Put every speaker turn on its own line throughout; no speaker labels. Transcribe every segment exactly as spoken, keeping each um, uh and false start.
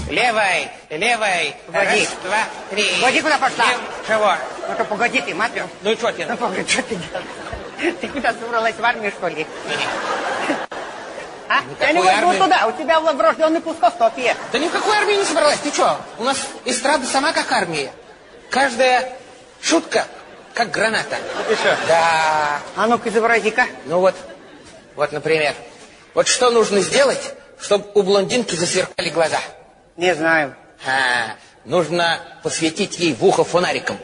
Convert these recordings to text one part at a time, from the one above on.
Левой, левой.
Погоди.
Раз, два, три.
Погоди, куда пошла?
Лев... Чего?
Ну, то погоди ты, Матвей.
Ну и что ты?
Ну, погоди, что ты делаешь? Ты куда собралась, в армию, что ли? А? Я не возьму туда, у тебя в врожденный плоскостопие.
Да ни в какой армии не собралась, ты что? У нас эстрада сама как армия. Каждая шутка как граната.
Ты что?
Да.
А ну-ка, изобрази-ка.
Ну вот, вот, например. Вот что нужно сделать, чтобы у блондинки засверкали глаза?
Не знаю.
А, нужно посветить ей в ухо фонариком.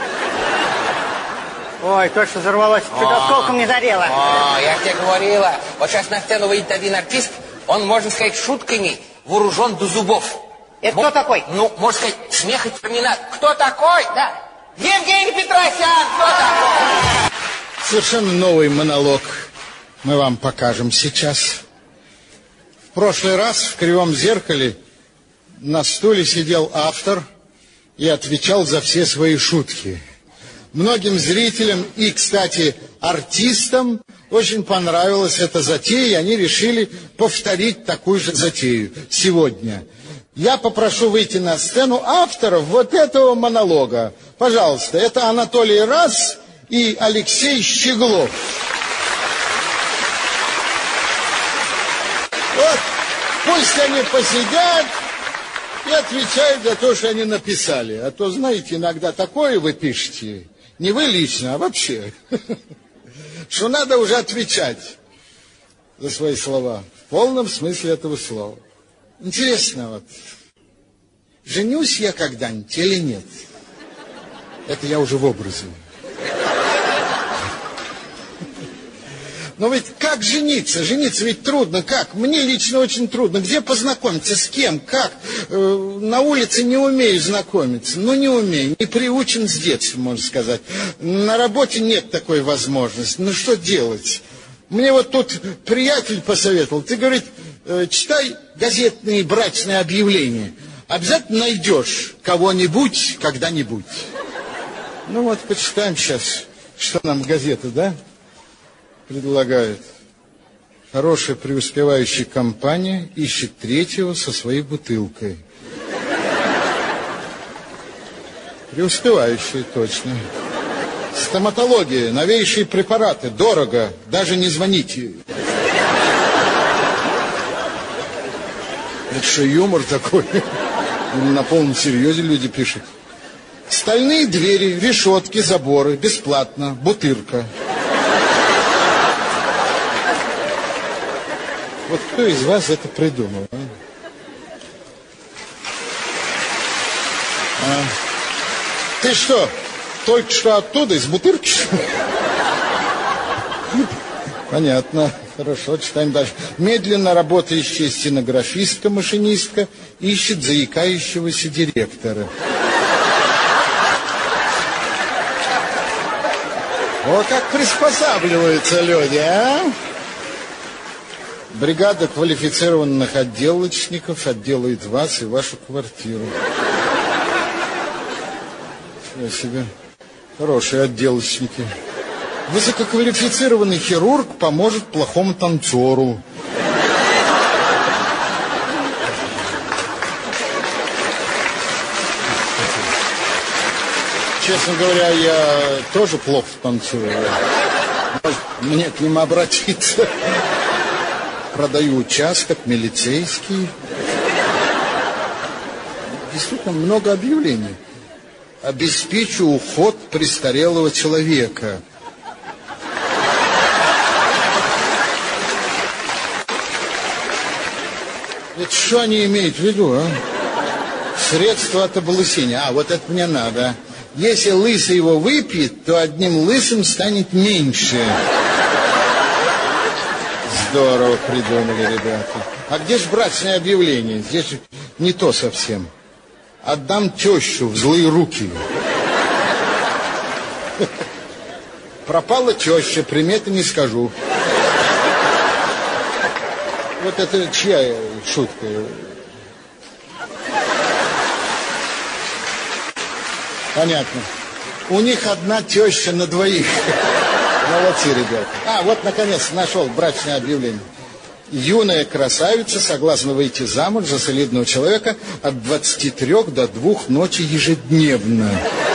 Ой, точно взорвалась, чуть осколком не зарела.
О, я тебе говорила. Вот сейчас на сцену выйдет один артист, он, можно сказать, шутками вооружен до зубов.
Это
Мо-
кто такой?
Ну, можно сказать, смех и терминат. Кто такой?
Да.
Евгений Петросян, кто такой?
Совершенно новый монолог мы вам покажем сейчас. В прошлый раз в «Кривом зеркале» на стуле сидел автор и отвечал за все свои шутки. Многим зрителям и, кстати, артистам очень понравилась эта затея, и они решили повторить такую же затею сегодня. Я попрошу выйти на сцену авторов вот этого монолога. Пожалуйста, это Анатолий Раз и Алексей Щеглов. Вот, пусть они посидят и отвечают за то, что они написали. А то, знаете, иногда такое вы пишете, не вы лично, а вообще, что надо уже отвечать за свои слова. В полном смысле этого слова. Интересно, вот, женюсь я когда-нибудь или нет? Это я уже в образе. Но ведь как жениться? Жениться ведь трудно. Как? Мне лично очень трудно. Где познакомиться? С кем? Как? Э, на улице не умею знакомиться. Ну, не умею. Не приучен с детства, можно сказать. На работе нет такой возможности. Ну, что делать? Мне вот тут приятель посоветовал. Ты, говорит, э, читай газетные брачные объявления. Обязательно найдешь кого-нибудь когда-нибудь. Ну, вот почитаем сейчас, что нам газета, да? Предлагает. Хорошая преуспевающая компания ищет третьего со своей бутылкой. Преуспевающая, точно. Стоматология, новейшие препараты, дорого, даже не звоните. Это что, юмор такой? Или на полном серьезе люди пишут? Стальные двери, решетки, заборы, бесплатно, бутырка. Вот кто из вас это придумал? А? А? Ты что, только что оттуда, из бутырки? Понятно. Хорошо, читаем дальше. Медленно работающая стенографистка-машинистка ищет заикающегося директора. О, как приспосабливаются люди, а? Бригада квалифицированных отделочников отделает вас и вашу квартиру. Я себе. Хорошие отделочники. Высококвалифицированный хирург поможет плохому танцору. Честно говоря, я тоже плохо танцую. Может, мне к ним обратиться? Продаю участок, милицейский. Действительно, много объявлений. Обеспечу уход престарелого человека. Это что они имеют в виду, а? Средства от облысения. А, вот это мне надо. Если лысый его выпьет, то одним лысым станет меньше. Здорово придумали, ребята. А где же брачное объявление? Здесь же не то совсем. Отдам тещу в злые руки. Пропала теща, приметы не скажу. Вот это чья шутка? Понятно. У них одна теща на двоих. Молодцы, ребята. А, вот, наконец, нашел брачное объявление. Юная красавица согласна выйти замуж за солидного человека от двадцати трёх до двух ночи ежедневно.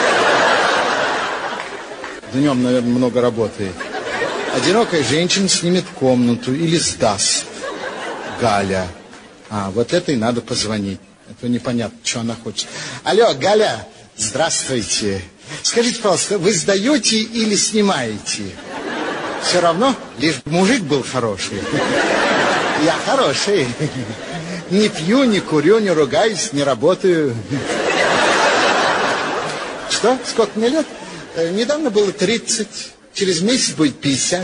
Днем, наверное, много работает. Одинокая женщина снимет комнату или сдаст. Галя. А, вот этой надо позвонить. Это непонятно, что она хочет. Алло, Галя, здравствуйте. Скажите, пожалуйста, вы сдаете или снимаете? Все равно, лишь бы мужик был хороший. Я хороший. Не пью, не курю, не ругаюсь, не работаю. Что? Сколько мне лет? Недавно было тридцать. Через месяц будет пятьдесят.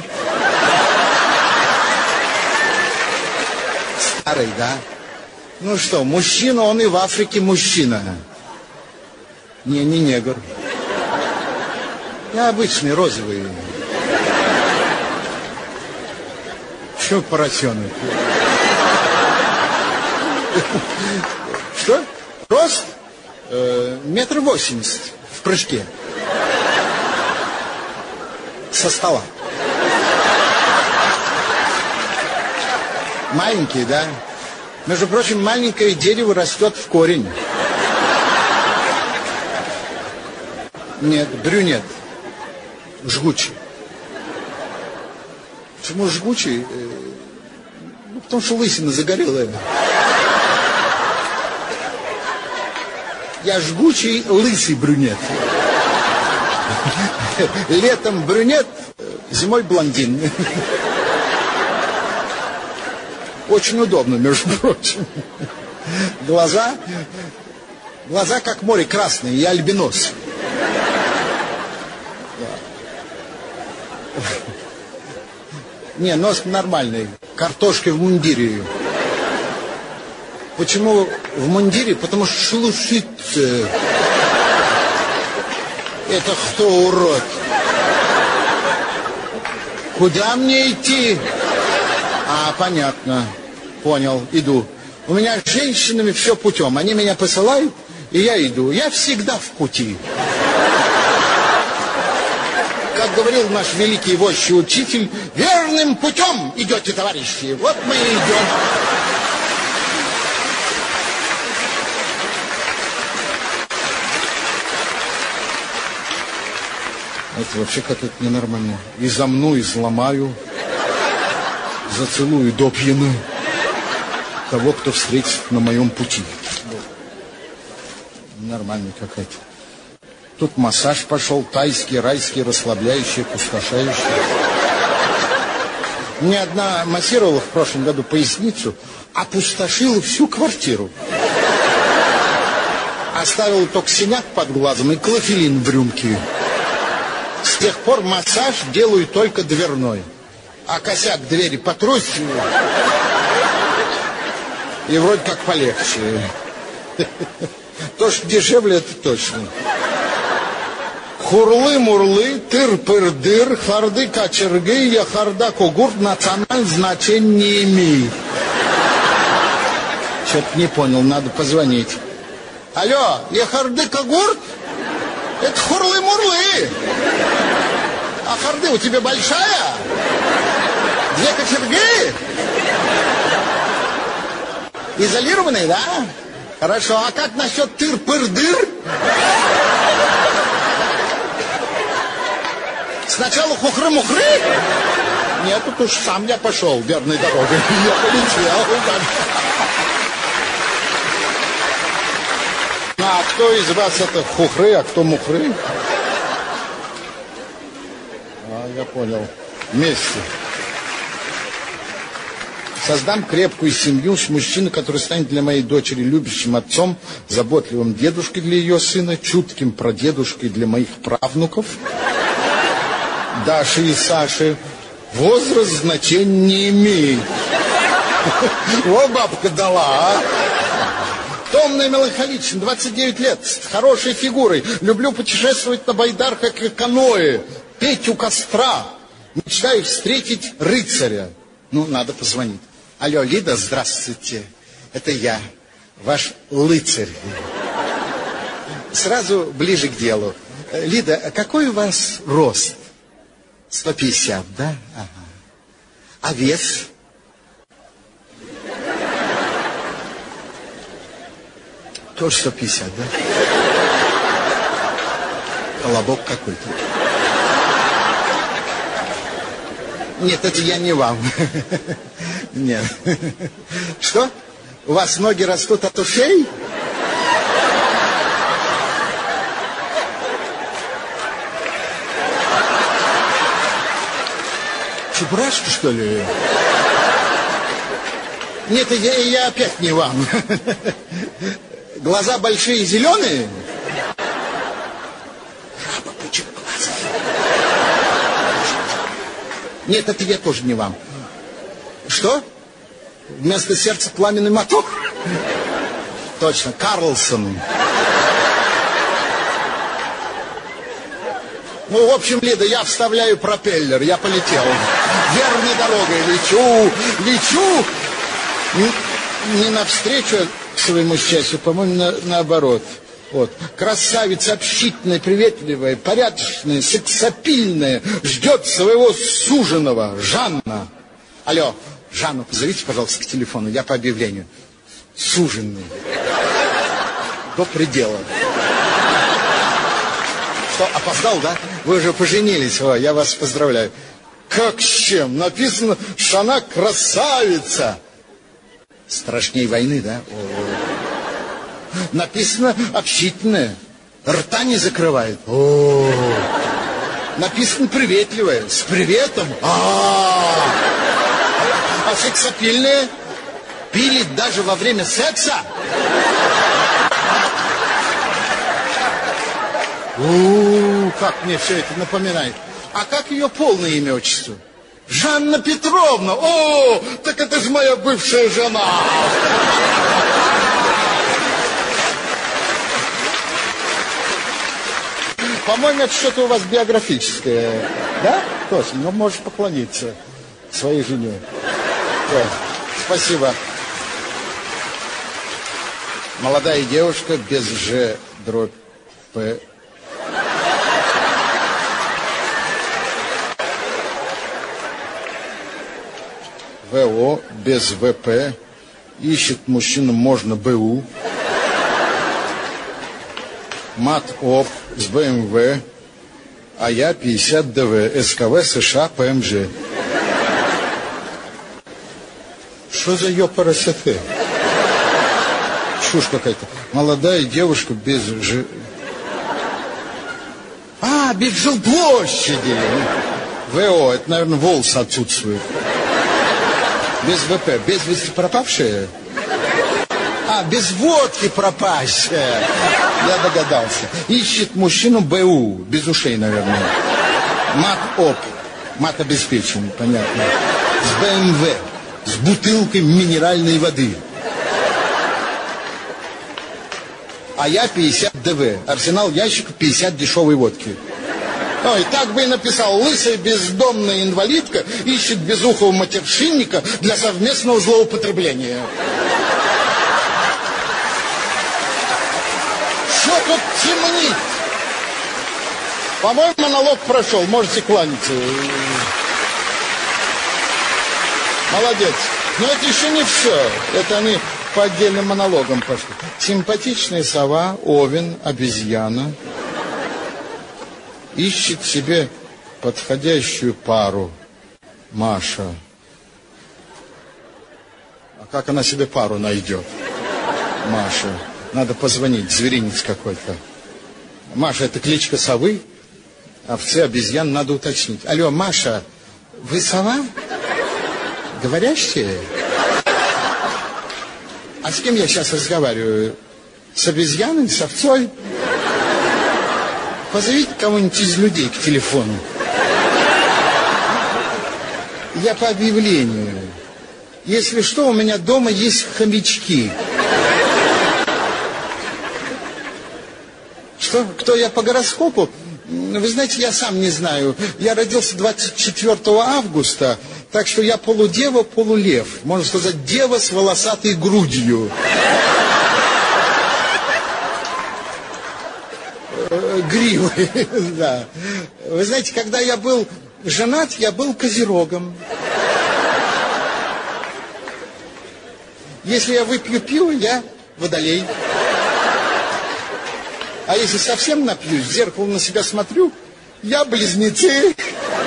Старый, да? Ну что, мужчина, он и в Африке мужчина. Не, не негр. Я обычный, розовый. Что поросенок? Что? Рост? Э, метр восемьдесят в прыжке. Со стола. Маленький, да? Между прочим, маленькое дерево растет в корень. Нет, брюнет. Жгучий. Почему жгучий? Ну, потому что лысина загорелая. Я жгучий, лысый брюнет. Летом брюнет, зимой блондин. Очень удобно, между прочим. Глаза, глаза как море красные, я альбинос. Не, нос нормальный, картошкой в мундире. Почему в мундире? Потому что шелушится. Это кто, урод? Куда мне идти? А, понятно. Понял, иду. У меня с женщинами все путем. Они меня посылают, и я иду. Я всегда в пути. Как говорил наш великий вождь и учитель, верным путем идете, товарищи. Вот мы и идем. Это вообще как-то ненормально. И за мной изломаю, зацелую до пьяны того, кто встретит на моем пути. Нормально какая-то. Тут массаж пошел, тайский, райский, расслабляющий, опустошающий. Мне одна массировала в прошлом году поясницу, опустошила всю квартиру. Оставила только синяк под глазом и клофелин в рюмке. С тех пор массаж делаю только дверной. А косяк двери потрусил. И вроде как полегче. То, что дешевле, это точно. Хурлы-мурлы, тыр-пыр-дыр, харды-качыргы, яхарда-кугурт национальное значение не имеет. Что-то не понял, надо позвонить. Алло, яхарды-кугурт? Это хурлы-мурлы. А харды у тебя большая? Две кочерги? Изолированные, да? Хорошо, а как насчет тыр-пыр-дыр? Сначала хухры-мухры? Нет, тут уж сам я пошел верной дорогой. Я полетел. А кто из вас это хухры, а кто мухры? А, я понял. Вместе. Создам крепкую семью с мужчиной, который станет для моей дочери любящим отцом, заботливым дедушкой для ее сына, чутким прадедушкой для моих правнуков. Даши и Саши. Возраст значения не имеет. Во бабка дала, а. Томный, меланхоличен, двадцать девять лет, с хорошей фигурой. Люблю путешествовать на байдарках и каноэ, петь у костра. Мечтаю встретить рыцаря. Ну, надо позвонить. Алло, Лида, здравствуйте. Это я, ваш рыцарь. Сразу ближе к делу. Лида, а какой у вас рост? сто пятьдесят, да? Ага. А вес? Тоже сто пятьдесят, да? Колобок какой-то. Нет, это я не вам. Нет. Что? У вас ноги растут от ушей? Чебурашка, что ли? Нет, я, я опять не вам. Глаза большие и зеленые? Жаба, почему глаза? Нет, это я тоже не вам. Что? Вместо сердца пламенный мотор? Точно, Карлсон. Ну, в общем, Лида, я вставляю пропеллер, я полетел. Верной дорогой лечу, лечу. Не, не навстречу своему счастью, по-моему, на, наоборот. Вот. Красавица, общительная, приветливая, порядочная, сексапильная, ждет своего суженого, Жанна. Алло, Жанну, позовите, пожалуйста, к телефону, я по объявлению. Суженый. До предела. Что, опоздал, да? Вы уже поженились, о, я вас поздравляю. Как с чем? Написано, что она красавица. Страшней войны, да? О. Написано, общительная. Рта не закрывает. О. Написано, приветливая. С приветом. А, а сексапильная? Пилит даже во время секса? У, как мне все это напоминает. А как ее полное имя, отчество? Жанна Петровна. О, так это же моя бывшая жена. По-моему, это что-то у вас биографическое. Да? Точно. Ну, можешь поклониться своей жене. Да. Спасибо. Молодая девушка без Ж дробь П. ВО без ВП. Ищет мужчину можно БУ. Мат ОП с БМВ. А я пятьдесят ДВ. СКВ США ПМЖ. Что за ёпарасоте? Чушь какая-то. Молодая девушка без Ж... А, без жилплощади. ВО, это, наверное, волосы отсутствуют. Без ВП, без вести пропавшая? А, без водки пропащая. Я догадался. Ищет мужчину БУ, без ушей, наверное. Мат-оп, мат обеспечен, понятно. С БМВ, с бутылкой минеральной воды. А я пятьдесят ДВ. Арсенал ящиков пятьдесят дешевой водки. Ой, так бы и написал. Лысая бездомная инвалидка ищет безухого матершинника для совместного злоупотребления. Что тут темнит? По-моему, монолог прошел. Можете кланяться. Молодец. Но это еще не все. Это они по отдельным монологам пошли. Симпатичная сова, овен, обезьяна ищет себе подходящую пару. Маша. А как она себе пару найдет? Маша. Надо позвонить, зверинец какой-то. Маша, это кличка совы? Овцы, обезьян, надо уточнить. Алло, Маша, вы сова? Говорящая? А с кем я сейчас разговариваю? С обезьяной, с овцой? Позовите кого-нибудь из людей к телефону. Я по объявлению. Если что, у меня дома есть хомячки. Что? Кто я по гороскопу? Вы знаете, я сам не знаю. Я родился двадцать четвёртого августа, так что я полудева, полулев. Можно сказать, дева с волосатой грудью. Гривой, да. Вы знаете, когда я был женат, я был козерогом. Если я выпью пиво, я водолей. А если совсем напьюсь, в зеркало на себя смотрю, я близнецы.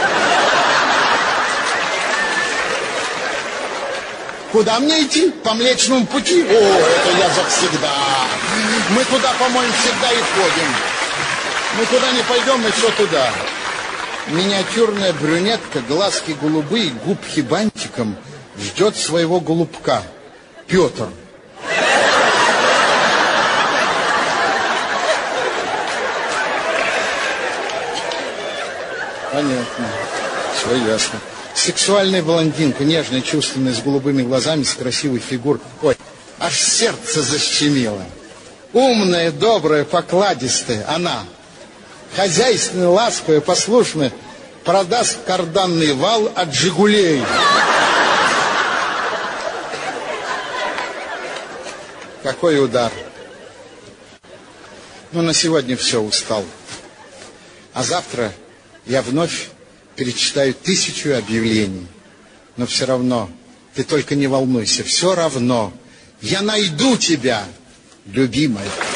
Куда мне идти? По Млечному пути? О, это я завсегда. Мы туда, по-моему, всегда и ходим. Мы куда не пойдем, мы все туда. Миниатюрная брюнетка, глазки голубые, губки бантиком, ждет своего голубка. Петр. Понятно. Все ясно. Сексуальная блондинка, нежная, чувственная, с голубыми глазами, с красивой фигурой. Ой, аж сердце защемило. Умная, добрая, покладистая она. Хозяйственная, ласковая, послушная. Продаст карданный вал от «Жигулей». Какой удар. Ну, на сегодня все, устал. А завтра я вновь перечитаю тысячу объявлений. Но все равно, ты только не волнуйся, все равно я найду тебя, любимая.